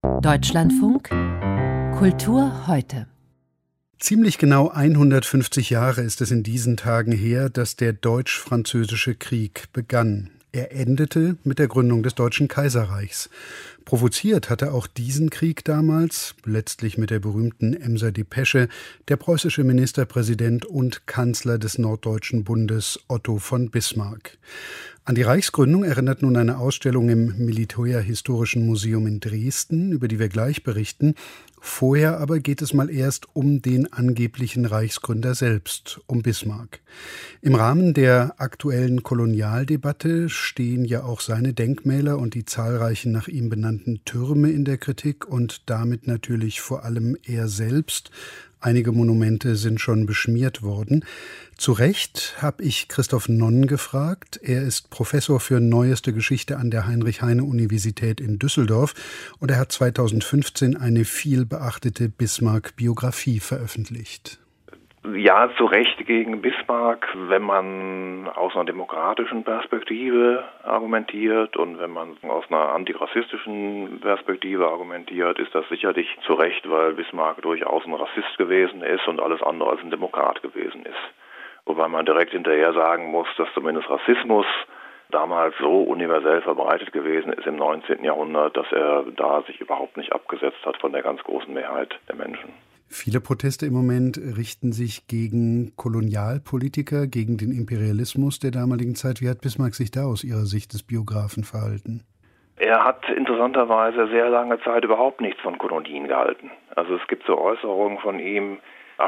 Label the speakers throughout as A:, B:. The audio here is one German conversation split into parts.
A: Deutschlandfunk Kultur heute.
B: Ziemlich genau 150 Jahre ist es in diesen Tagen her, dass der Deutsch-Französische Krieg begann. Er endete mit der Gründung des Deutschen Kaiserreichs. Provoziert hatte auch diesen Krieg damals, letztlich mit der berühmten Emser Depesche, der preußische Ministerpräsident und Kanzler des Norddeutschen Bundes Otto von Bismarck. An die Reichsgründung erinnert nun eine Ausstellung im Militärhistorischen Museum in Dresden, über die wir gleich berichten. Vorher aber geht es mal erst um den angeblichen Reichsgründer selbst, um Bismarck. Im Rahmen der aktuellen Kolonialdebatte stehen ja auch seine Denkmäler und die zahlreichen nach ihm benannten Türme in der Kritik und damit natürlich vor allem er selbst. Einige Monumente sind schon beschmiert worden. Zu Recht habe ich Christoph Nonn gefragt. Er ist Professor für Neueste Geschichte an der Heinrich-Heine-Universität in Düsseldorf und er hat 2015 eine viel beachtete Bismarck-Biografie veröffentlicht.
C: Ja, zu Recht gegen Bismarck, wenn man aus einer demokratischen Perspektive argumentiert und wenn man aus einer antirassistischen Perspektive argumentiert, ist das sicherlich zu Recht, weil Bismarck durchaus ein Rassist gewesen ist und alles andere als ein Demokrat gewesen ist. Wobei man direkt hinterher sagen muss, dass zumindest Rassismus damals so universell verbreitet gewesen ist im 19. Jahrhundert, dass er da sich überhaupt nicht abgesetzt hat von der ganz großen Mehrheit der Menschen.
B: Viele Proteste im Moment richten sich gegen Kolonialpolitiker, gegen den Imperialismus der damaligen Zeit. Wie hat Bismarck sich da aus Ihrer Sicht des Biografen verhalten?
C: Er hat interessanterweise sehr lange Zeit überhaupt nichts von Kolonien gehalten. Also es gibt so Äußerungen von ihm,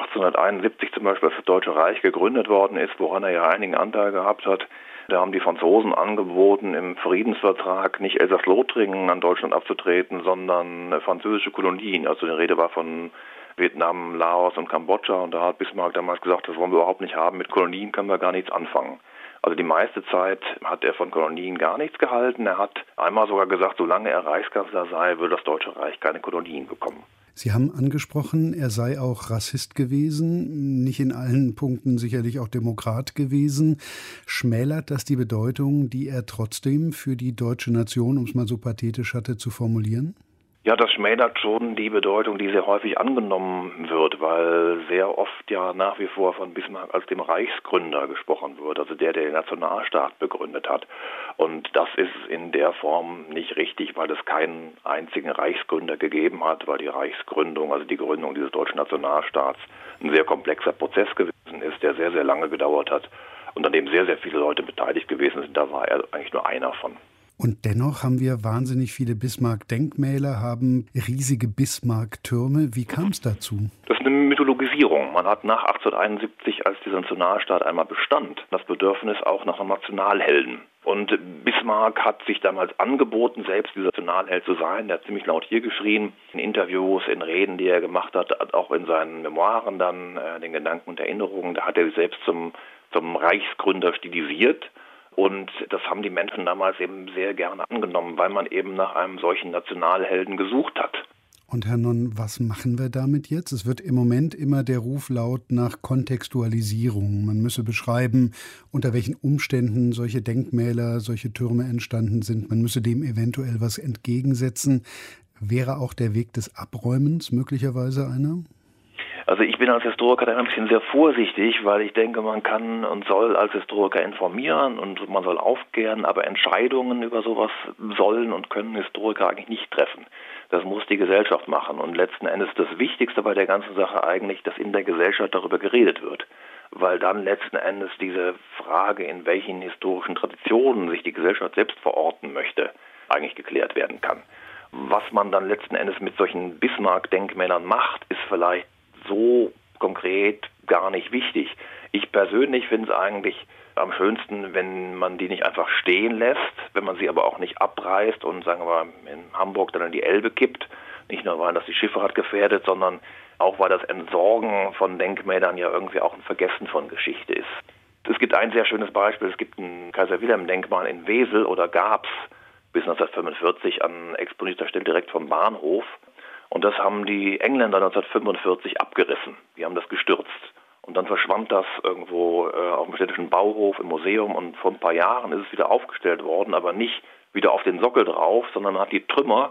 C: 1871 zum Beispiel, als das Deutsche Reich gegründet worden ist, woran er ja einigen Anteil gehabt hat. Da haben die Franzosen angeboten, im Friedensvertrag nicht Elsass-Lothringen an Deutschland abzutreten, sondern französische Kolonien. Also die Rede war von Vietnam, Laos und Kambodscha. Und da hat Bismarck damals gesagt, das wollen wir überhaupt nicht haben. Mit Kolonien können wir gar nichts anfangen. Also die meiste Zeit hat er von Kolonien gar nichts gehalten. Er hat einmal sogar gesagt, solange er Reichskanzler sei, würde das Deutsche Reich keine Kolonien bekommen.
B: Sie haben angesprochen, er sei auch Rassist gewesen, nicht in allen Punkten sicherlich auch Demokrat gewesen. Schmälert das die Bedeutung, die er trotzdem für die deutsche Nation, um es mal so pathetisch hatte, zu formulieren?
C: Ja, das schmälert schon die Bedeutung, die sehr häufig angenommen wird, weil sehr oft ja nach wie vor von Bismarck als dem Reichsgründer gesprochen wird, also der den Nationalstaat begründet hat. Und das ist in der Form nicht richtig, weil es keinen einzigen Reichsgründer gegeben hat, weil die Reichsgründung, also die Gründung dieses deutschen Nationalstaats, ein sehr komplexer Prozess gewesen ist, der sehr, sehr lange gedauert hat und an dem sehr, sehr viele Leute beteiligt gewesen sind. Da war er eigentlich nur einer von.
B: Und dennoch haben wir wahnsinnig viele Bismarck-Denkmäler, haben riesige Bismarck-Türme. Wie kam es dazu?
C: Das ist eine Mythologisierung. Man hat nach 1871, als dieser Nationalstaat einmal bestand, das Bedürfnis auch nach einem Nationalhelden. Und Bismarck hat sich damals angeboten, selbst dieser Nationalheld zu sein. Er hat ziemlich laut hier geschrien, in Interviews, in Reden, die er gemacht hat, auch in seinen Memoiren dann, den Gedanken und Erinnerungen. Da hat er sich selbst zum Reichsgründer stilisiert. Und das haben die Menschen damals eben sehr gerne angenommen, weil man eben nach einem solchen Nationalhelden gesucht hat.
B: Und Herr Nonn, was machen wir damit jetzt? Es wird im Moment immer der Ruf laut nach Kontextualisierung. Man müsse beschreiben, unter welchen Umständen solche Denkmäler, solche Türme entstanden sind. Man müsse dem eventuell was entgegensetzen. Wäre auch der Weg des Abräumens möglicherweise einer?
C: Also ich bin als Historiker dann ein bisschen sehr vorsichtig, weil ich denke, man kann und soll als Historiker informieren und man soll aufklären, aber Entscheidungen über sowas sollen und können Historiker eigentlich nicht treffen. Das muss die Gesellschaft machen und letzten Endes das Wichtigste bei der ganzen Sache eigentlich, dass in der Gesellschaft darüber geredet wird, weil dann letzten Endes diese Frage, in welchen historischen Traditionen sich die Gesellschaft selbst verorten möchte, eigentlich geklärt werden kann. Was man dann letzten Endes mit solchen Bismarck-Denkmälern macht, ist vielleicht so konkret gar nicht wichtig. Ich persönlich finde es eigentlich am schönsten, wenn man die nicht einfach stehen lässt, wenn man sie aber auch nicht abreißt und, sagen wir mal, in Hamburg dann in die Elbe kippt. Nicht nur, weil das die Schifffahrt gefährdet, sondern auch, weil das Entsorgen von Denkmälern ja irgendwie auch ein Vergessen von Geschichte ist. Es gibt ein sehr schönes Beispiel. Es gibt ein Kaiser-Wilhelm-Denkmal in Wesel oder gab's bis 1945 an exponierter Stelle direkt vom Bahnhof. Und das haben die Engländer 1945 abgerissen. Die haben das gestürzt. Und dann verschwand das irgendwo auf dem städtischen Bauhof im Museum. Und vor ein paar Jahren ist es wieder aufgestellt worden, aber nicht wieder auf den Sockel drauf, sondern man hat die Trümmer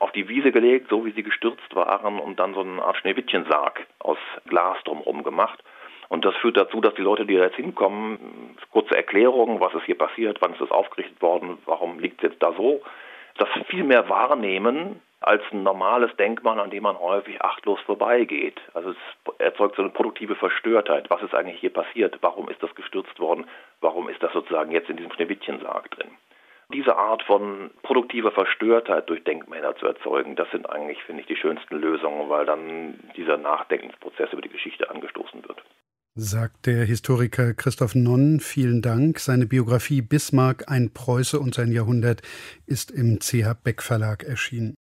C: auf die Wiese gelegt, so wie sie gestürzt waren, und dann so eine Art Schneewittchensarg aus Glas drumherum gemacht. Und das führt dazu, dass die Leute, die da jetzt hinkommen, kurze Erklärung, was ist hier passiert, wann ist das aufgerichtet worden, warum liegt es jetzt da so, das viel mehr wahrnehmen als ein normales Denkmal, an dem man häufig achtlos vorbeigeht. Also es erzeugt so eine produktive Verstörtheit. Was ist eigentlich hier passiert? Warum ist das gestürzt worden? Warum ist das sozusagen jetzt in diesem Schneewittchensarg drin? Diese Art von produktiver Verstörtheit durch Denkmäler zu erzeugen, das sind eigentlich, finde ich, die schönsten Lösungen, weil dann dieser Nachdenkensprozess über die Geschichte angestoßen wird.
B: Sagt der Historiker Christoph Nonn. Vielen Dank. Seine Biografie Bismarck, ein Preuße und sein Jahrhundert ist im CH Beck Verlag erschienen.